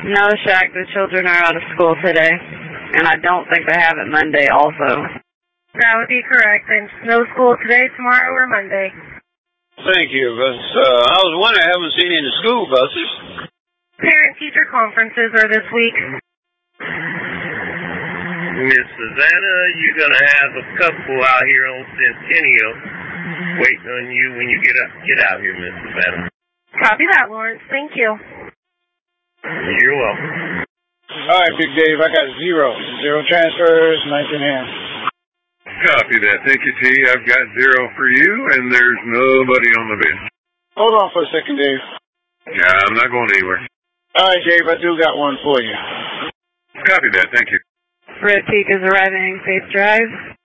No, Shaq, the children are out of school today, and I don't think they have it Monday also. That would be correct. And no school today, tomorrow, or Monday. Thank you, but I was wondering, I haven't seen any school buses. Parent-teacher conferences are this week. Miss Savannah, you're going to have a couple out here on Centennial waiting on you when you get out here, Miss Savannah. Copy that, Lawrence. Thank you. You're welcome. All right, Big Dave, I got 0 transfers, 19 hands. Copy that. Thank you, T. I've got 0 for you, and there's nobody on the bench. Hold on for a second, Dave. Yeah, I'm not going anywhere. All right, Dave, I do got one for you. Copy that. Thank you. Red Peak is arriving, Faith Drive.